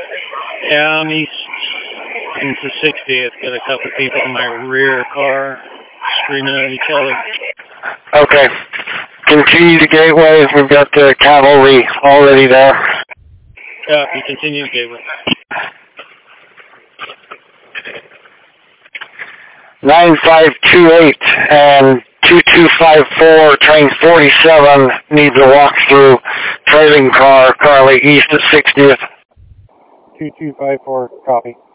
Yeah, I'm east into 60th. Got a couple people in my rear car screaming at each other. Okay. Continue to Gateway. We've got the cavalry already there. Yeah, you continue Gateway. 9528 and 2254, train 47 needs a walk-through trailing car, Carly, east at 60th. 2254, copy.